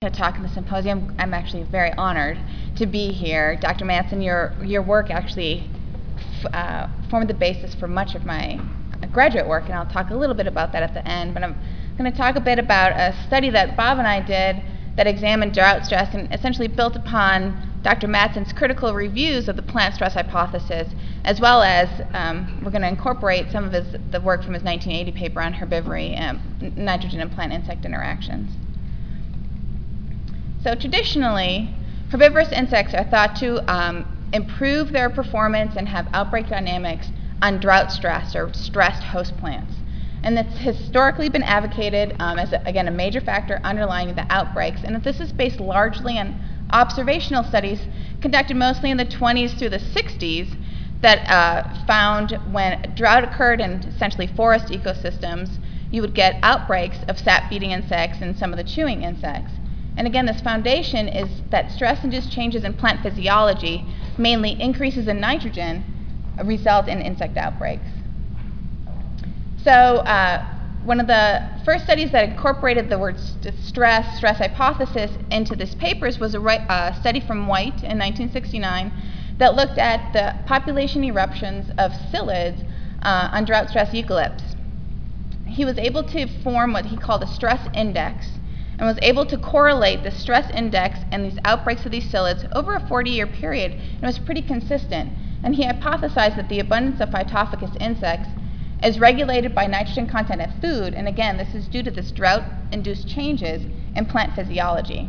to talk in the symposium. I'm actually very honored to be here. Dr. Mattson, your work actually formed the basis for much of my graduate work, and I'll talk a little bit about that at the end. But I'm going to talk a bit about a study that Bob and I did that examined drought stress and essentially built upon Dr. Mattson's critical reviews of the plant stress hypothesis, as well as we're going to incorporate some of the work from his 1980 paper on herbivory, nitrogen and plant-insect interactions. So traditionally, herbivorous insects are thought to improve their performance and have outbreak dynamics on drought stress or stressed host plants. And that's historically been advocated as, again, a major factor underlying the outbreaks, and that this is based largely on observational studies conducted mostly in the 20s through the 60s that found when drought occurred in essentially forest ecosystems, you would get outbreaks of sap-feeding insects and some of the chewing insects. And again, this foundation is that stress-induced changes in plant physiology, mainly increases in nitrogen, result in insect outbreaks. So one of the first studies that incorporated the word stress hypothesis into this papers was a study from White in 1969 that looked at the population eruptions of psyllids on drought stress eucalypts. He was able to form what he called a stress index and was able to correlate the stress index and these outbreaks of these psyllids over a 40-year period, and it was pretty consistent. And he hypothesized that the abundance of Phytophagous insects is regulated by nitrogen content of food, and again, this is due to this drought-induced changes in plant physiology.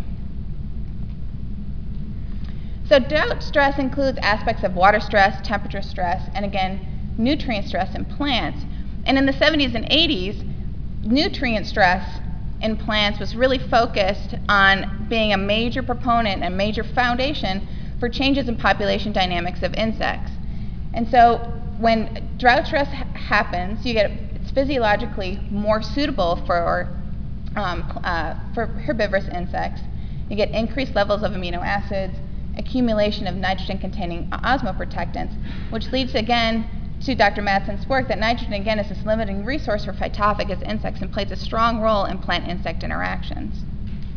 So drought stress includes aspects of water stress, temperature stress, and again, nutrient stress in plants. And in the 70s and 80s, nutrient stress in plants was really focused on being a major proponent and major foundation for changes in population dynamics of insects. And so when drought stress happens, it's physiologically more suitable for herbivorous insects. You get increased levels of amino acids, accumulation of nitrogen-containing osmoprotectants, which leads again to Dr. Mattson's work that nitrogen again is this limiting resource for Phytophagous insects and plays a strong role in plant-insect interactions.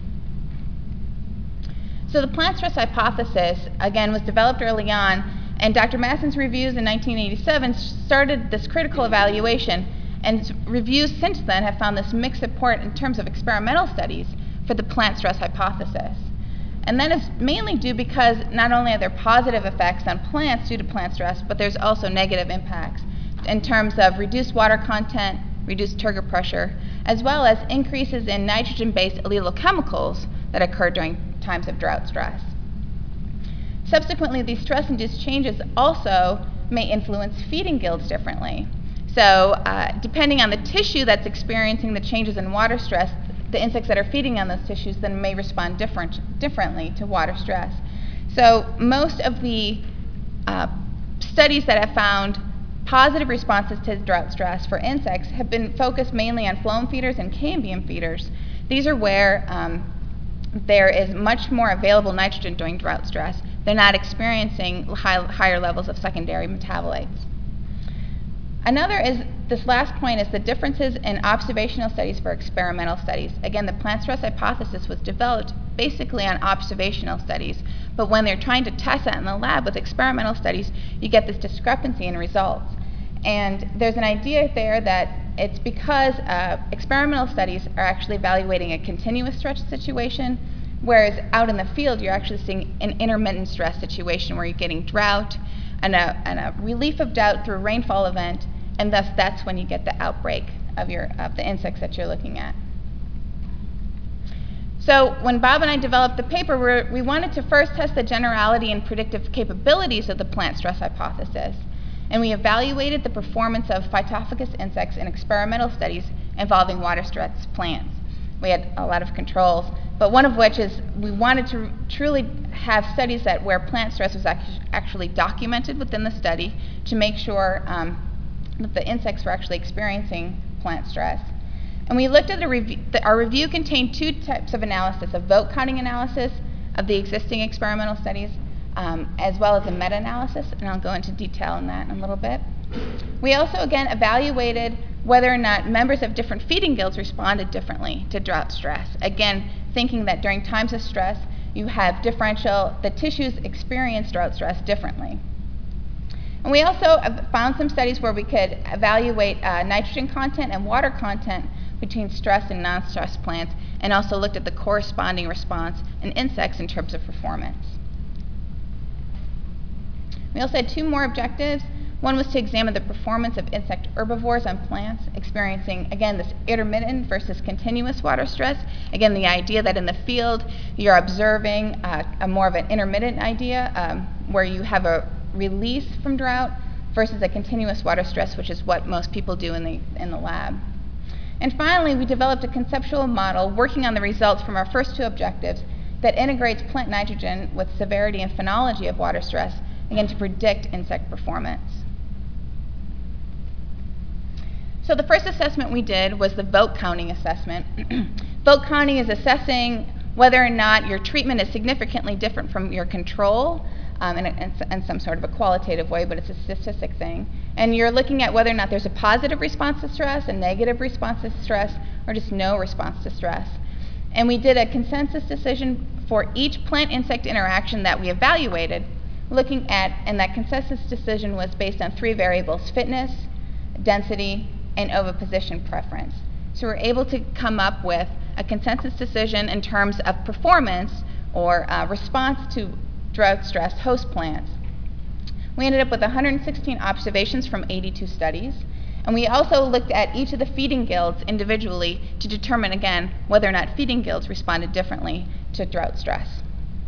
So the plant stress hypothesis, again, was developed early on, and Dr. Mattson's reviews in 1987 started this critical evaluation, and reviews since then have found this mixed support in terms of experimental studies for the plant stress hypothesis. And that is mainly due because not only are there positive effects on plants due to plant stress, but there's also negative impacts in terms of reduced water content, reduced turgor pressure, as well as increases in nitrogen-based allelochemicals that occur during times of drought stress. Subsequently, these stress-induced changes also may influence feeding guilds differently. So depending on the tissue that's experiencing the changes in water stress, the insects that are feeding on those tissues then may respond differently to water stress. So most of the studies that have found positive responses to drought stress for insects have been focused mainly on phloem feeders and cambium feeders. These are where there is much more available nitrogen during drought stress. They're not experiencing higher levels of secondary metabolites. Another is, this last point is the differences in observational studies for experimental studies. Again, the plant stress hypothesis was developed basically on observational studies, but when they're trying to test that in the lab with experimental studies, you get this discrepancy in results. And there's an idea there that it's because experimental studies are actually evaluating a continuous stress situation, whereas out in the field, you're actually seeing an intermittent stress situation where you're getting drought and a relief of drought through a rainfall event, and thus that's when you get the outbreak of the insects that you're looking at. So when Bob and I developed the paper, we wanted to first test the generality and predictive capabilities of the plant stress hypothesis. And we evaluated the performance of Phytophagous insects in experimental studies involving water stress plants. We had a lot of controls, but one of which is we wanted to truly have studies where plant stress was actually documented within the study to make sure that the insects were actually experiencing plant stress. And we looked at our review contained two types of analysis, a vote counting analysis of the existing experimental studies, as well as a meta-analysis, and I'll go into detail on that in a little bit. We also, again, evaluated whether or not members of different feeding guilds responded differently to drought stress. Again, thinking that during times of stress, you have the tissues experience drought stress differently. And we also found some studies where we could evaluate nitrogen content and water content between stress and non-stress plants, and also looked at the corresponding response in insects in terms of performance. We also had 2 more objectives. One was to examine the performance of insect herbivores on plants experiencing, again, this intermittent versus continuous water stress. Again, the idea that in the field you're observing a more of an intermittent idea where you have a release from drought versus a continuous water stress, which is what most people do in the lab. And finally, we developed a conceptual model working on the results from our first 2 objectives that integrates plant nitrogen with severity and phenology of water stress, again, to predict insect performance. So the first assessment we did was the vote counting assessment. Vote counting is assessing whether or not your treatment is significantly different from your control in some sort of a qualitative way, but it's a statistic thing. And you're looking at whether or not there's a positive response to stress, a negative response to stress, or just no response to stress. And we did a consensus decision for each plant-insect interaction that we evaluated, looking at, and that consensus decision was based on 3 variables: fitness, density, and oviposition preference. So we're able to come up with a consensus decision in terms of performance or response to drought-stressed host plants. We ended up with 116 observations from 82 studies, and we also looked at each of the feeding guilds individually to determine, again, whether or not feeding guilds responded differently to drought stress.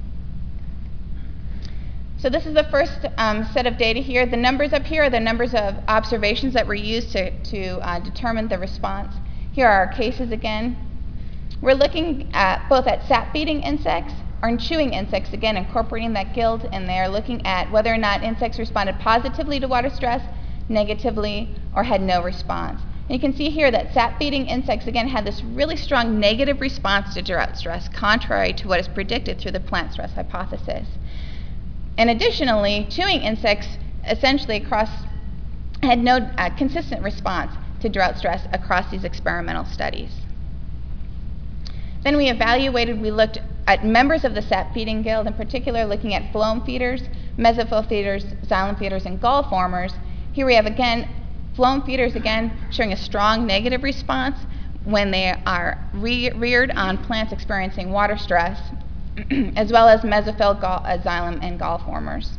So this is the first set of data here. The numbers up here are the numbers of observations that were used to determine the response. Here are our cases again. We're looking at both at sap-feeding insects or chewing insects, again, incorporating that guild in there, looking at whether or not insects responded positively to water stress, negatively, or had no response. And you can see here that sap-feeding insects, again, had this really strong negative response to drought stress, contrary to what is predicted through the plant stress hypothesis. And additionally, chewing insects essentially had no consistent response to drought stress across these experimental studies. Then we looked at members of the sap feeding guild, in particular looking at phloem feeders, mesophyll feeders, xylem feeders, and gall formers. Here we have, again, phloem feeders, again, showing a strong negative response when they are reared on plants experiencing water stress, as well as mesophyll, xylem, and gall formers.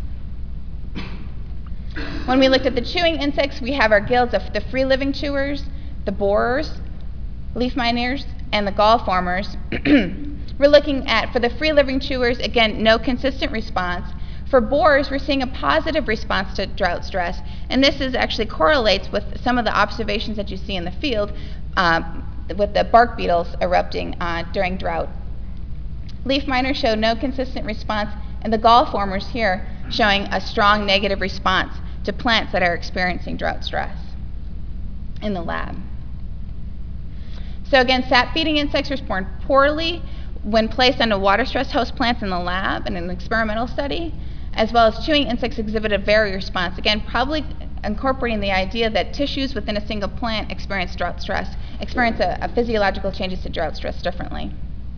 When we looked at the chewing insects, we have our guilds of the free-living chewers, the borers, leaf miners, and the gall formers. We're looking at, for the free-living chewers, again, no consistent response. For borers, we're seeing a positive response to drought stress, and this actually correlates with some of the observations that you see in the field with the bark beetles erupting during drought. Leaf miners show no consistent response, and the gall formers here showing a strong negative response to plants that are experiencing drought stress in the lab. So again, sap-feeding insects respond poorly when placed onto water-stressed host plants in the lab in an experimental study, as well as chewing insects exhibit a varied response, again, probably incorporating the idea that tissues within a single plant experience drought stress, experience a physiological changes to drought stress differently.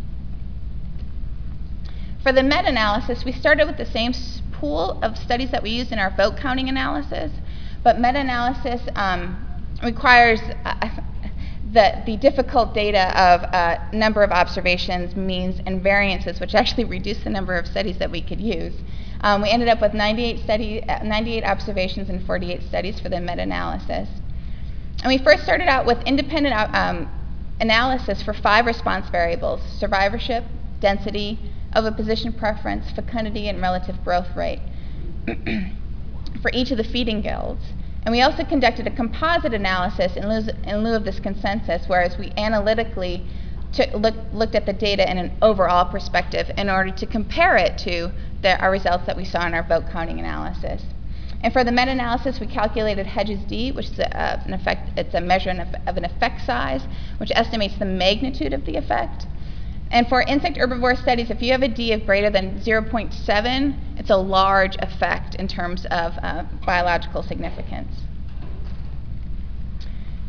For the meta-analysis, we started with the same pool of studies that we used in our vote counting analysis, but meta-analysis requires the difficult data of a number of observations, means, and variances, which actually reduced the number of studies that we could use. We ended up with 98 observations and 48 studies for the meta-analysis. And we first started out with independent analysis for 5 response variables: survivorship, density, oviposition preference, fecundity, and relative growth rate for each of the feeding guilds. And we also conducted a composite analysis in lieu of this consensus, whereas we analytically looked at the data in an overall perspective in order to compare it to our results that we saw in our vote counting analysis. And for the meta-analysis, we calculated Hedges D, which is it's a measure of an effect size, which estimates the magnitude of the effect. And for insect herbivore studies, if you have a D of greater than 0.7, it's a large effect in terms of biological significance.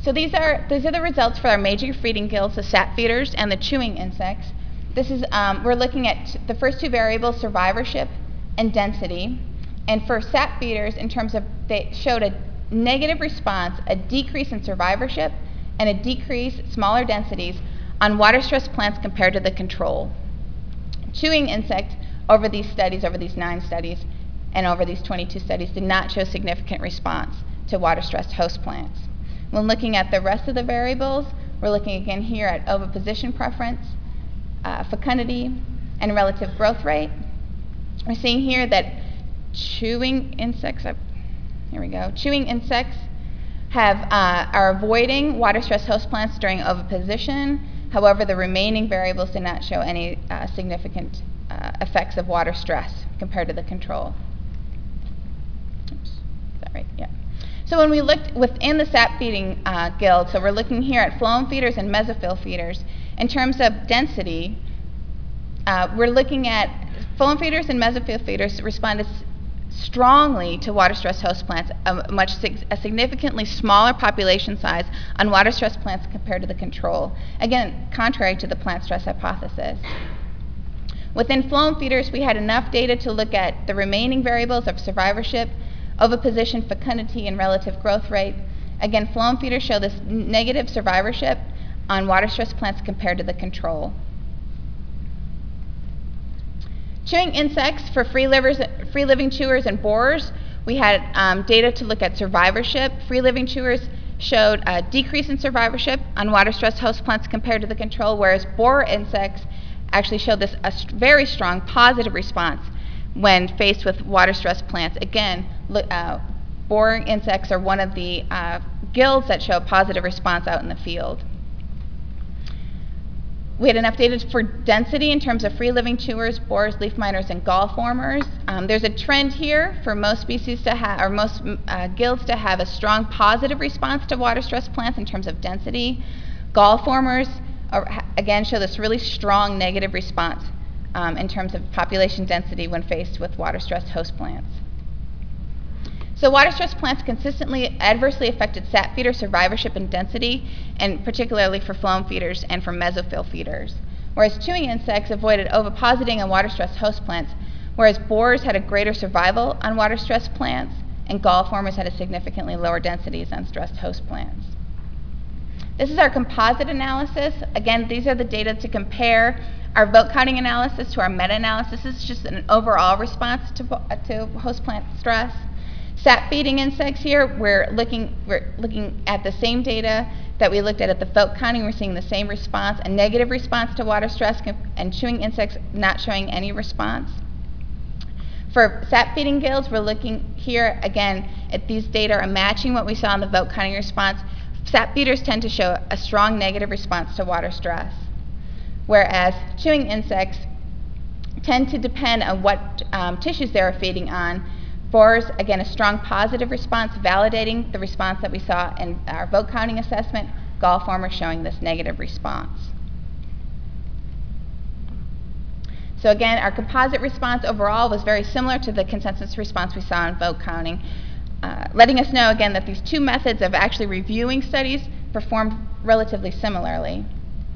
So these are the results for our major feeding gills, the sap feeders and the chewing insects. This is we're looking at the first two variables, survivorship and density. And for sap feeders, in terms of, they showed a negative response, a decrease in survivorship, and a decrease, smaller densities, on water-stressed plants compared to the control. Chewing insect, over these studies, over these 9 studies, and over these 22 studies, did not show significant response to water-stressed host plants. When looking at the rest of the variables, we're looking again here at oviposition preference, fecundity, and relative growth rate. We're seeing here that chewing insects, chewing insects are avoiding water-stressed host plants during oviposition. However, the remaining variables did not show any significant effects of water stress compared to the control. Oops, is that right? Yeah. So when we looked within the sap feeding guild, so we're looking here at phloem feeders and mesophyll feeders. In terms of density, we're looking at phloem feeders and mesophyll feeders responded strongly to water-stressed host plants, a significantly smaller population size on water-stressed plants compared to the control. Again, contrary to the plant stress hypothesis. Within phloem feeders, we had enough data to look at the remaining variables of survivorship, oviposition, fecundity, and relative growth rate. Again, phloem feeders show this negative survivorship on water-stressed plants compared to the control. Chewing insects for free-living chewers and borers, we had data to look at survivorship. Free-living chewers showed a decrease in survivorship on water-stressed host plants compared to the control, whereas borer insects actually showed this very strong positive response when faced with water-stressed plants. Again, borer insects are one of the guilds that show a positive response out in the field. We had enough data for density in terms of free-living chewers, borers, leaf miners, and gall formers. There's a trend here for most species to have, or most guilds to have a strong positive response to water-stressed plants in terms of density. Gall formers, again, show this really strong negative response in terms of population density when faced with water-stressed host plants. So water-stressed plants consistently adversely affected sap feeder survivorship and density, and particularly for phloem feeders and for mesophyll feeders. Whereas chewing insects avoided ovipositing on water-stressed host plants, whereas borers had a greater survival on water-stressed plants, and gall formers had a significantly lower densities on stressed host plants. This is our composite analysis. Again, these are the data to compare our vote counting analysis to our meta-analysis. This is just an overall response to host plant stress. Sap feeding insects here, we're looking at the same data that we looked at the vote counting. We're seeing the same response, a negative response to water stress, and chewing insects not showing any response. For sap feeding guilds, we're looking here again at these data are matching what we saw in the vote counting response. Sap feeders tend to show a strong negative response to water stress, whereas chewing insects tend to depend on what tissues they're feeding on. Borers, again, a strong positive response, validating the response that we saw in our vote counting assessment. Gall formers showing this negative response. So again, our composite response overall was very similar to the consensus response we saw in vote counting, letting us know again that these two methods of actually reviewing studies performed relatively similarly.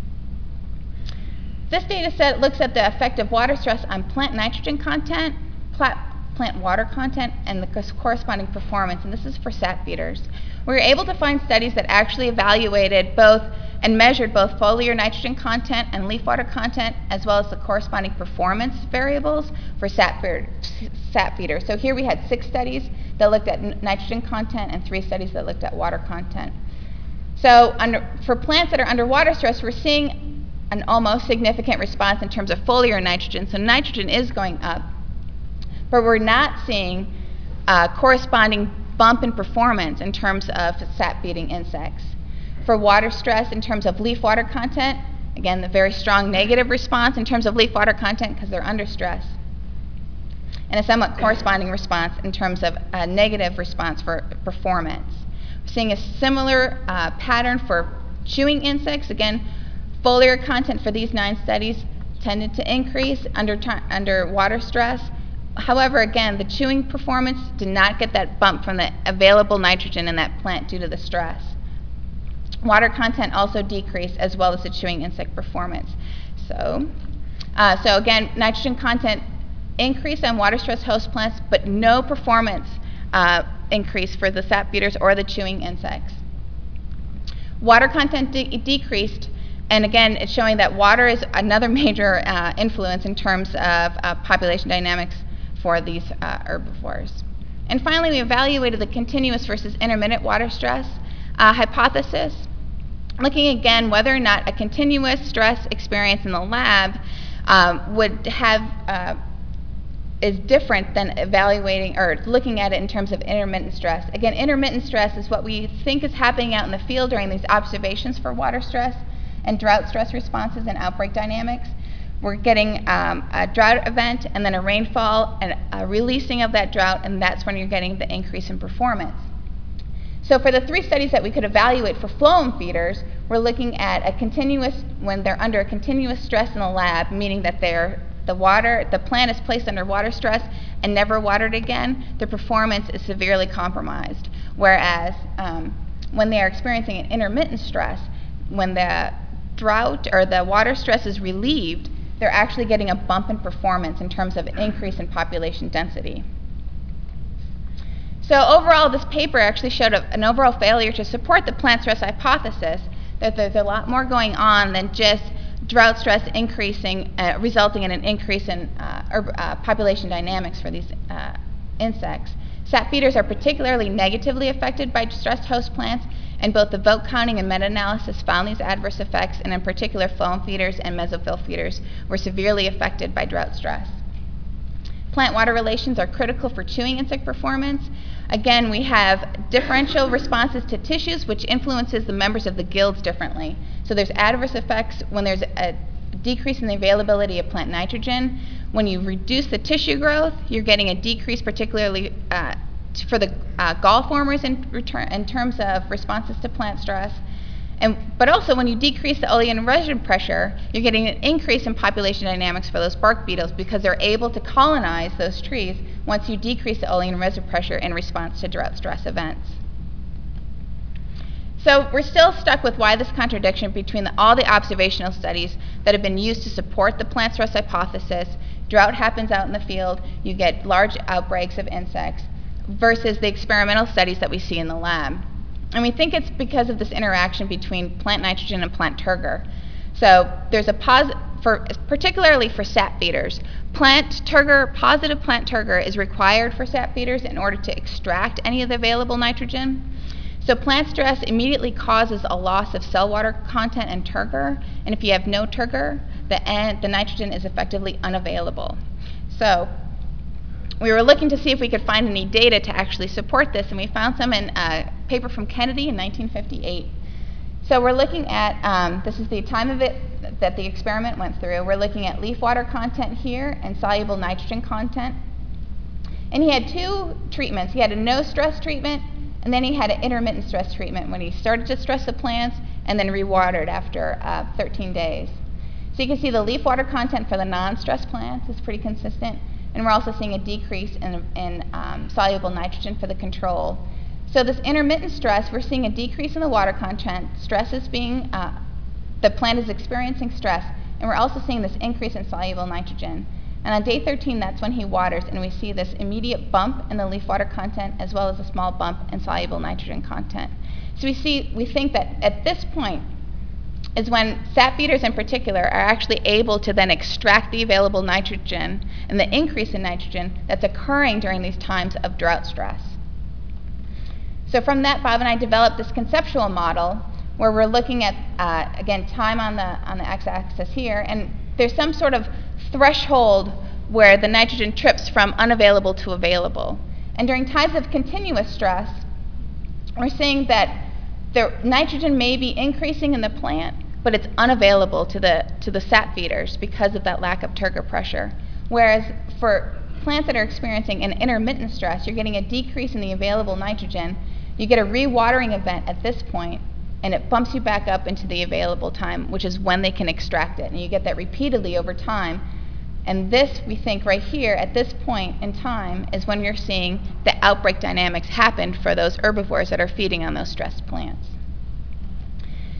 This data set looks at the effect of water stress on plant nitrogen content, plant water content, and the corresponding performance, and this is for sap feeders. We were able to find studies that actually evaluated both and measured both foliar nitrogen content and leaf water content, as well as the corresponding performance variables for sap feeders. So here we had 6 studies that looked at nitrogen content and 3 studies that looked at water content. So for plants that are under water stress, we're seeing an almost significant response in terms of foliar nitrogen, so nitrogen is going up. But we're not seeing a corresponding bump in performance in terms of sap feeding insects. For water stress in terms of leaf water content, again, the very strong negative response in terms of leaf water content because they're under stress. And a somewhat corresponding response in terms of a negative response for performance. We're seeing a similar pattern for chewing insects. Again, foliar content for these 9 studies tended to increase under water stress. However, again, the chewing performance did not get that bump from the available nitrogen in that plant due to the stress. Water content also decreased, as well as the chewing insect performance. So again, nitrogen content increased on water-stressed host plants, but no performance increase for the sap feeders or the chewing insects. Water content decreased, and again, it's showing that water is another major influence in terms of population dynamics for these herbivores. And finally, we evaluated the continuous versus intermittent water stress hypothesis, looking again whether or not a continuous stress experience in the lab would have is different than evaluating or looking at it in terms of intermittent stress. Again, intermittent stress is what we think is happening out in the field during these observations for water stress and drought stress responses and outbreak dynamics. We're getting a drought event and then a rainfall and a releasing of that drought, and that's when you're getting the increase in performance. So for the 3 studies that we could evaluate for phloem feeders, we're looking at a continuous, when they're under a continuous stress in the lab, meaning that the plant is placed under water stress and never watered again, the performance is severely compromised. Whereas when they are experiencing an intermittent stress, when the drought or the water stress is relieved, they're actually getting a bump in performance in terms of an increase in population density. So overall, this paper actually showed an overall failure to support the plant stress hypothesis, that there's a lot more going on than just drought stress increasing, resulting in an increase in population dynamics for these insects. Sap feeders are particularly negatively affected by stressed host plants, and both the vote counting and meta-analysis found these adverse effects, and in particular phloem feeders and mesophyll feeders were severely affected by drought stress. Plant-water relations are critical for chewing insect performance. Again, we have differential responses to tissues, which influences the members of the guilds differently. So there's adverse effects when there's a decrease in the availability of plant nitrogen. When you reduce the tissue growth, you're getting a decrease, particularly for the gall formers in terms of responses to plant stress. But also, when you decrease the olein residue pressure, you're getting an increase in population dynamics for those bark beetles because they're able to colonize those trees once you decrease the olein residue pressure in response to drought stress events. So we're still stuck with why this contradiction between all the observational studies that have been used to support the plant stress hypothesis. Drought happens out in the field, you get large outbreaks of insects, versus the experimental studies that we see in the lab. And we think it's because of this interaction between plant nitrogen and plant turgor. So there's particularly for sap feeders, positive plant turgor is required for sap feeders in order to extract any of the available nitrogen. So plant stress immediately causes a loss of cell water content and turgor, and if you have no turgor, the nitrogen is effectively unavailable. So we were looking to see if we could find any data to actually support this, and we found some in a paper from Kennedy in 1958. So we're looking at, this is the time of it that the experiment went through. We're looking at leaf water content here and soluble nitrogen content. And he had 2 treatments. He had a no-stress treatment, and then he had an intermittent stress treatment when he started to stress the plants and then rewatered after 13 days. So you can see the leaf water content for the non-stress plants is pretty consistent. And we're also seeing a decrease in soluble nitrogen for the control. So this intermittent stress, we're seeing a decrease in the water content. Stress is being, the plant is experiencing stress, and we're also seeing this increase in soluble nitrogen. And on day 13, that's when he waters, and we see this immediate bump in the leaf water content, as well as a small bump in soluble nitrogen content. So we think that at this point, is when sap feeders in particular are actually able to then extract the available nitrogen and the increase in nitrogen that's occurring during these times of drought stress. So from that, Bob and I developed this conceptual model where we're looking at, again, time on the x-axis here, and there's some sort of threshold where the nitrogen trips from unavailable to available. And during times of continuous stress, we're seeing that the nitrogen may be increasing in the plant, but it's unavailable to the sap feeders because of that lack of turgor pressure. Whereas for plants that are experiencing an intermittent stress, you're getting a decrease in the available nitrogen. You get a rewatering event at this point, and it bumps you back up into the available time, which is when they can extract it. And you get that repeatedly over time. And this, we think, right here at this point in time is when you're seeing the outbreak dynamics happen for those herbivores that are feeding on those stressed plants.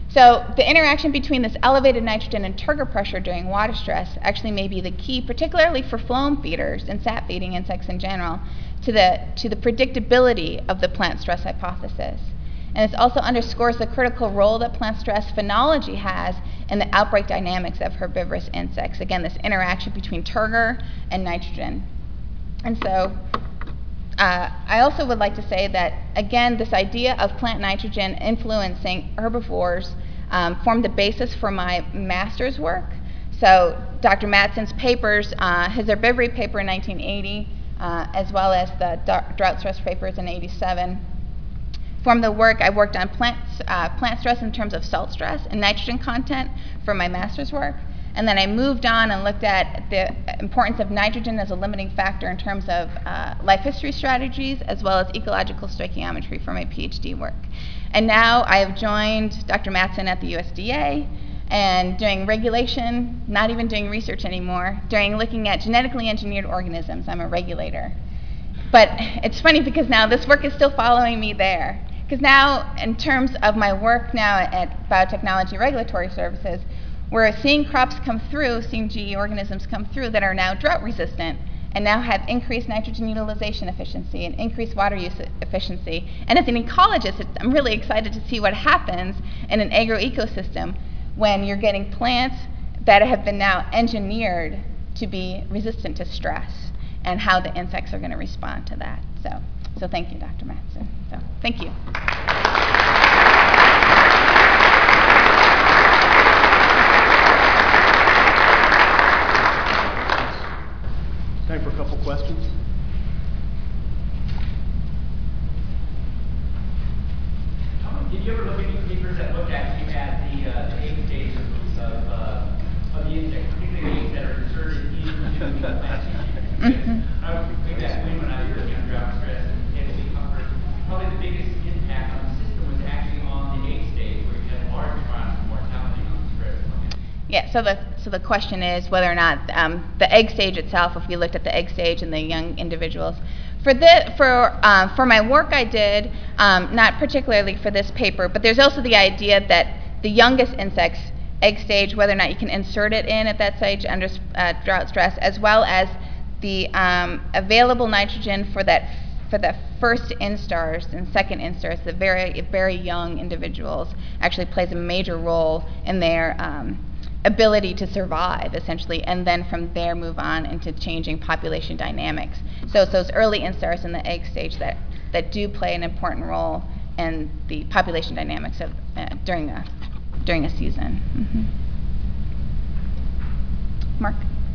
So the interaction between this elevated nitrogen and turgor pressure during water stress actually may be the key, particularly for phloem feeders and sap-feeding insects in general, to the predictability of the plant stress hypothesis. And this also underscores the critical role that plant stress phenology has in the outbreak dynamics of herbivorous insects. Again, this interaction between turgor and nitrogen. And so I also would like to say that, again, this idea of plant nitrogen influencing herbivores formed the basis for my master's work. So Dr. Mattson's papers, his herbivory paper in 1980, as well as the drought stress papers in 87, formed the work. I worked on plant stress in terms of salt stress and nitrogen content for my master's work. And then I moved on and looked at the importance of nitrogen as a limiting factor in terms of life history strategies, as well as ecological stoichiometry for my PhD work. And now I have joined Dr. Mattson at the USDA and doing regulation, not even doing research anymore, looking at genetically engineered organisms. I'm a regulator. But it's funny because now this work is still following me there. Because now, in terms of my work now at Biotechnology Regulatory Services, we're seeing crops come through, seeing GE organisms come through that are now drought resistant and now have increased nitrogen utilization efficiency and increased water use efficiency. And as an ecologist, I'm really excited to see what happens in an agroecosystem when you're getting plants that have been now engineered to be resistant to stress and how the insects are going to respond to that. So thank you, Dr. Mattson. So thank you. Time for a couple questions. Did you ever look at any papers that looked actually at the egg stage of the insects, particularly the eggs that are inserted into the plant tissue? I would think that when I was working on drought stress and heavily covered, probably the biggest impact on the system was actually on the egg stage, where you had large amounts of mortality on the stress. Yeah, so the question is whether or not the egg stage itself, if we looked at the egg stage in the young individuals. For my work I did, not particularly for this paper, but there's also the idea that the youngest insects' egg stage, whether or not you can insert it in at that stage under drought stress, as well as the available nitrogen for the first instars and second instars, the very, very young individuals, actually plays a major role in their ability to survive, essentially, and then from there move on into changing population dynamics. So it's those early instars in the egg stage that do play an important role in the population dynamics of during a season. Mm-hmm. Mark?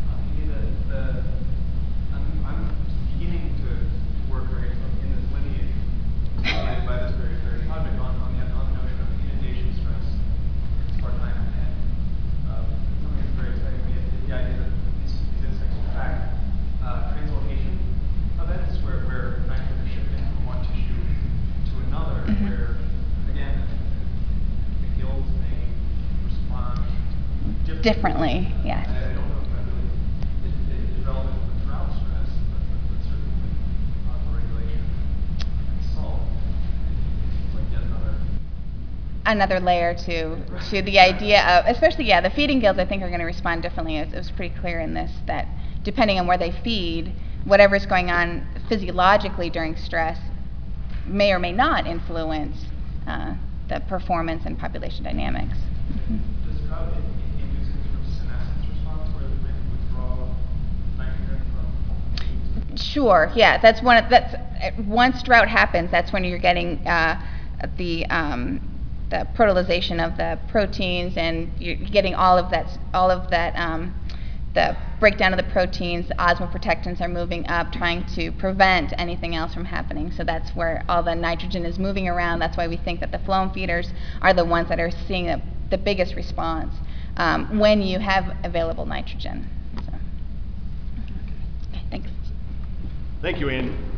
I'm beginning to work in this lineage by this very project on the notion of inundation stress. It's part time. Something that's very exciting to me is the idea that these insects track translocation events where nitrogen is shifting from one tissue to another, mm-hmm. where, again, the gills may respond differently. Yes. I don't know if that really is relevant to the drought stress, but certainly autoregulation and salt is like yet another layer to the idea of, especially, the feeding gills I think are going to respond differently. It was pretty clear in this that depending on where they feed, whatever's going on physiologically during stress may or may not influence the performance and population dynamics. Mm-hmm. Does drought induce any sort of senescence response where they may withdraw nitrogen from? Sure, yeah, once drought happens, that's when you're getting the protolization of the proteins, and you're getting all of that, the breakdown of the proteins. The osmoprotectants are moving up, trying to prevent anything else from happening. So that's where all the nitrogen is moving around. That's why we think that the phloem feeders are the ones that are seeing the biggest response when you have available nitrogen. So, okay, thanks. Thank you, Andy.